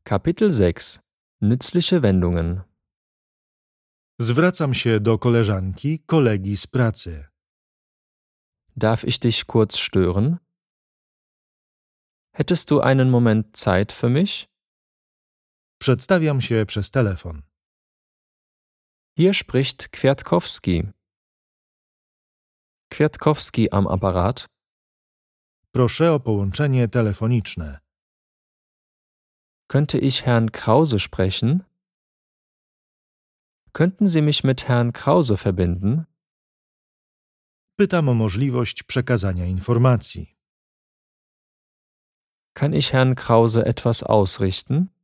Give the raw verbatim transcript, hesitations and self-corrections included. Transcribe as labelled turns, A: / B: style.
A: Kapitel sechs. Nützliche Wendungen.
B: Zwracam się do koleżanki, kolegi z pracy.
A: Darf ich dich kurz stören? Hättest du einen Moment Zeit für mich?
B: Przedstawiam się przez telefon.
A: Hier spricht Kwiatkowski. Kwiatkowski am Apparat.
B: Proszę o połączenie telefoniczne.
A: Könnte ich Herrn Krause sprechen? Könnten Sie mich mit Herrn Krause verbinden?
B: Pytam o możliwość przekazania informacji.
A: Kann ich Herrn Krause etwas ausrichten?